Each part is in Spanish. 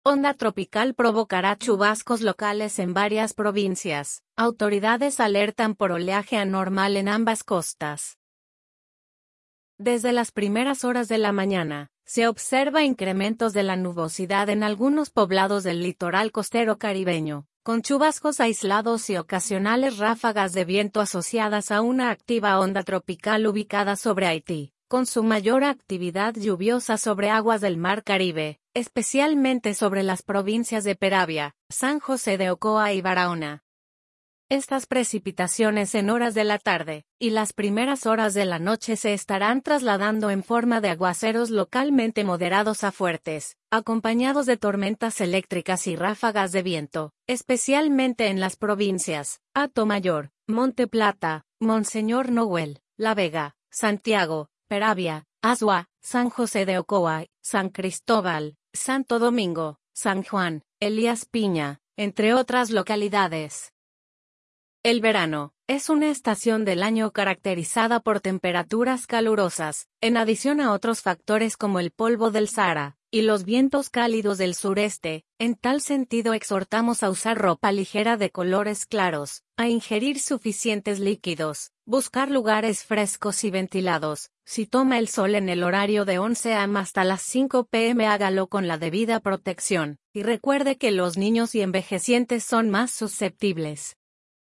Onda tropical provocará chubascos locales en varias provincias. Autoridades alertan por oleaje anormal en ambas costas. Desde las primeras horas de la mañana, se observa incrementos de la nubosidad en algunos poblados del litoral costero caribeño, con chubascos aislados y ocasionales ráfagas de viento asociadas a una activa onda tropical ubicada sobre Haití, con su mayor actividad lluviosa sobre aguas del Mar Caribe, especialmente sobre las provincias de Peravia, San José de Ocoa y Barahona. Estas precipitaciones en horas de la tarde y las primeras horas de la noche se estarán trasladando en forma de aguaceros localmente moderados a fuertes, acompañados de tormentas eléctricas y ráfagas de viento, especialmente en las provincias Hato-Mayor, Monte Plata, Monseñor Noel, La Vega, Santiago, Peravia, Azua, San José de Ocoa, San Cristóbal, Santo Domingo, San Juan, Elías Piña, entre otras localidades. El verano es una estación del año caracterizada por temperaturas calurosas, en adición a otros factores como el polvo del Sahara y los vientos cálidos del sureste. En tal sentido exhortamos a usar ropa ligera de colores claros, a ingerir suficientes líquidos, buscar lugares frescos y ventilados. Si toma el sol en el horario de 11 a.m. hasta las 5 p.m. hágalo con la debida protección, y recuerde que los niños y envejecientes son más susceptibles.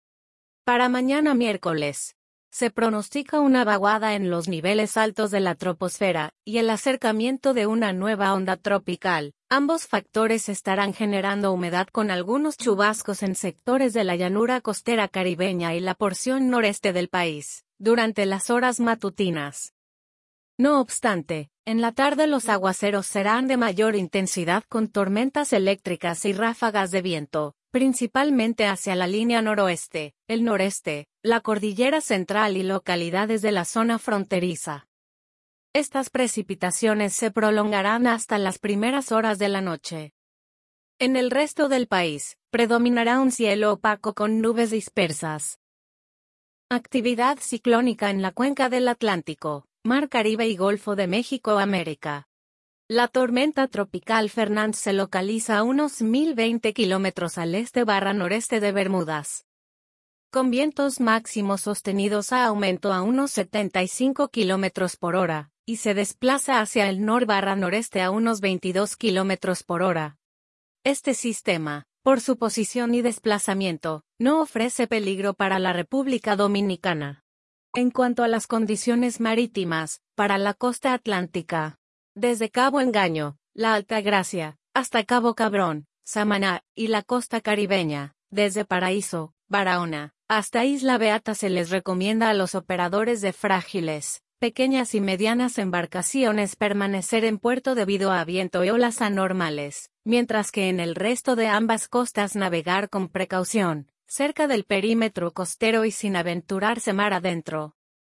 Para mañana miércoles, se pronostica una vaguada en los niveles altos de la troposfera y el acercamiento de una nueva onda tropical. Ambos factores estarán generando humedad con algunos chubascos en sectores de la llanura costera caribeña y la porción noreste del país, durante las horas matutinas. No obstante, en la tarde los aguaceros serán de mayor intensidad con tormentas eléctricas y ráfagas de viento, principalmente hacia la línea noroeste, el noreste, la cordillera central y localidades de la zona fronteriza. Estas precipitaciones se prolongarán hasta las primeras horas de la noche. En el resto del país, predominará un cielo opaco con nubes dispersas. Actividad ciclónica en la cuenca del Atlántico, Mar Caribe y Golfo de México, América. La tormenta tropical Fernand se localiza a unos 1020 kilómetros al este/noreste de Bermudas, con vientos máximos sostenidos a aumento a unos 75 kilómetros por hora, y se desplaza hacia el nor/noreste a unos 22 kilómetros por hora. Este sistema, por su posición y desplazamiento, no ofrece peligro para la República Dominicana. En cuanto a las condiciones marítimas, para la costa atlántica, desde Cabo Engaño, La Altagracia, hasta Cabo Cabrón, Samaná, y la costa caribeña, desde Paraíso, Barahona, hasta Isla Beata se les recomienda a los operadores de frágiles, pequeñas y medianas embarcaciones permanecer en puerto debido a viento y olas anormales, mientras que en el resto de ambas costas navegar con precaución, cerca del perímetro costero y sin aventurarse mar adentro.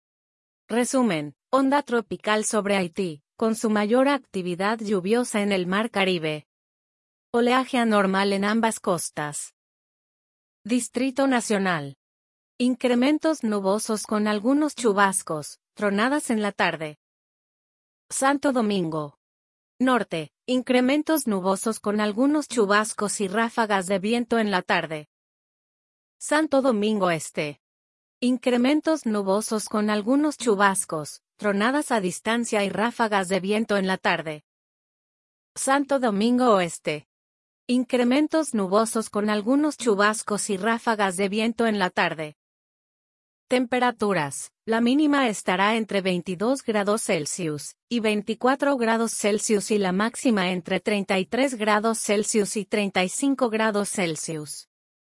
Resumen: onda tropical sobre Haití, con su mayor actividad lluviosa en el Mar Caribe. Oleaje anormal en ambas costas. Distrito Nacional. Incrementos nubosos con algunos chubascos, tronadas en la tarde. Santo Domingo. Norte, incrementos nubosos con algunos chubascos y ráfagas de viento en la tarde. Santo Domingo Este. Incrementos nubosos con algunos chubascos, tronadas a distancia y ráfagas de viento en la tarde. Santo Domingo Oeste. Incrementos nubosos con algunos chubascos y ráfagas de viento en la tarde. Temperaturas. La mínima estará entre 22 grados Celsius y 24 grados Celsius y la máxima entre 33 grados Celsius y 35 grados Celsius.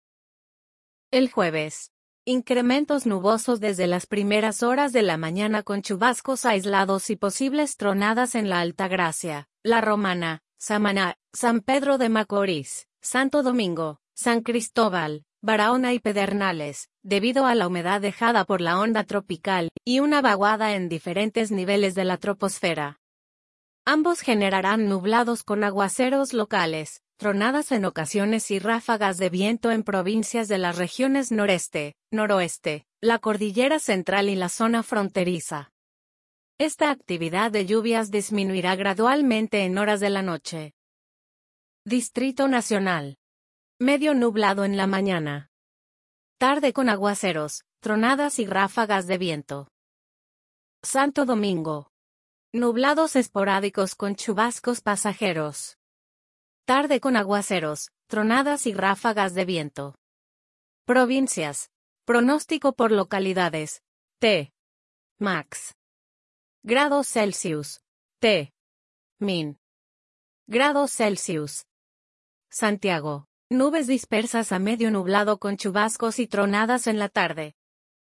El jueves. Incrementos nubosos desde las primeras horas de la mañana con chubascos aislados y posibles tronadas en la Altagracia, La Romana, Samaná, San Pedro de Macorís, Santo Domingo, San Cristóbal, Barahona y Pedernales, debido a la humedad dejada por la onda tropical y una vaguada en diferentes niveles de la troposfera. Ambos generarán nublados con aguaceros locales, tronadas en ocasiones y ráfagas de viento en provincias de las regiones noreste, noroeste, la cordillera central y la zona fronteriza. Esta actividad de lluvias disminuirá gradualmente en horas de la noche. Distrito Nacional. Medio nublado en la mañana. Tarde con aguaceros, tronadas y ráfagas de viento. Santo Domingo. Nublados esporádicos con chubascos pasajeros. Tarde con aguaceros, tronadas y ráfagas de viento. Provincias. Pronóstico por localidades. T. Max. Grados Celsius. T. Min. Grados Celsius. Santiago. Nubes dispersas a medio nublado con chubascos y tronadas en la tarde.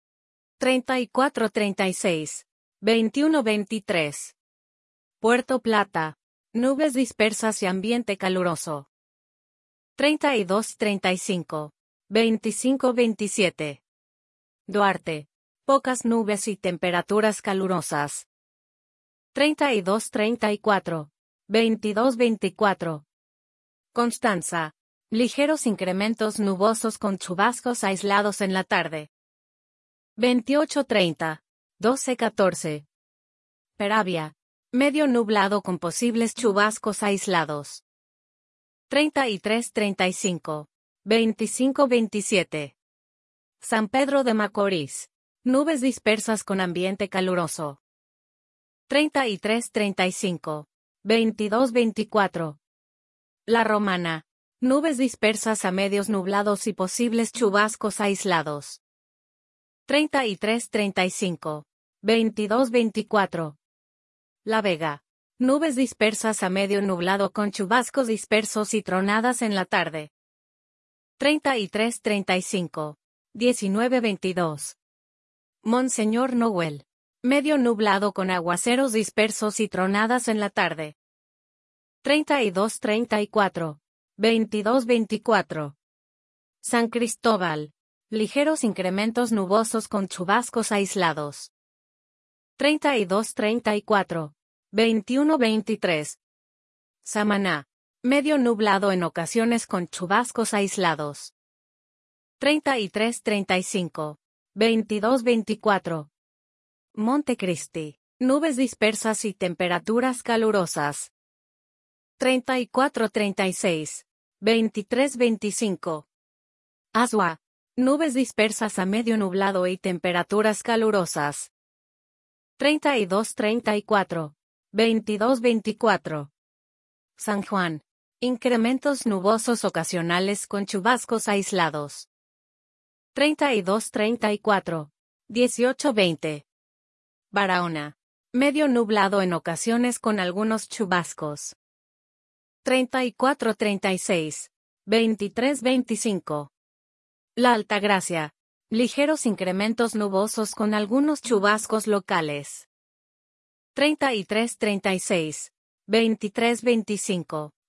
34-36. 21-23. Puerto Plata. Nubes dispersas y ambiente caluroso. 32-35. 25-27. Duarte. Pocas nubes y temperaturas calurosas. 32-34. 22-24. Constanza. Ligeros incrementos nubosos con chubascos aislados en la tarde. 28-30. 12-14. Peravia. Medio nublado con posibles chubascos aislados. 33-35. 25-27. San Pedro de Macorís. Nubes dispersas con ambiente caluroso. 33-35. 22-24. La Romana. Nubes dispersas a medios nublados y posibles chubascos aislados. 33-35. 22-24. La Vega. Nubes dispersas a medio nublado con chubascos dispersos y tronadas en la tarde. 33-35. 19-22. Monseñor Noel. Medio nublado con aguaceros dispersos y tronadas en la tarde. 32-34. 22-24. San Cristóbal. Ligeros incrementos nubosos con chubascos aislados. 32-34. 21-23. Samaná. Medio nublado en ocasiones con chubascos aislados. 33-35. 22-24. Montecristi. Nubes dispersas y temperaturas calurosas. 34-36. 23-25. Azua. Nubes dispersas a medio nublado y temperaturas calurosas. 32-34. 22-24. San Juan. Incrementos nubosos ocasionales con chubascos aislados. 32-34. 18-20. Barahona. Medio nublado en ocasiones con algunos chubascos. 34-36. 23-25. La Altagracia. Ligeros incrementos nubosos con algunos chubascos locales. 33-36. 23-25.